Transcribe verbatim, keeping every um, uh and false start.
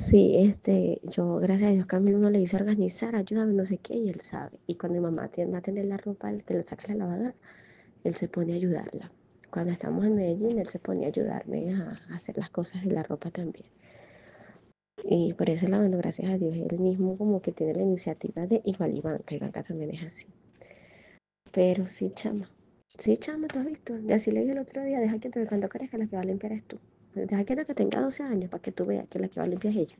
Sí, este, yo, gracias a Dios, Camilo uno le dice organizar, ayúdame, no sé qué, y él sabe. Y cuando mi mamá tiende a tener la ropa, el que le saca la lavadora, él se pone a ayudarla. Cuando estamos en Medellín, él se pone a ayudarme a, a hacer las cosas de la ropa también. Y por ese lado, bueno, gracias a Dios, él mismo como que tiene la iniciativa de igual Iván, que Iván también es así. Pero sí, chama. Sí, chama, tú has visto. Y así le dije el otro día, deja que te, cuando crezca la que va a limpiar es tú. Deja que, que tenga doce años para que tú veas que la que va a limpiar es ella.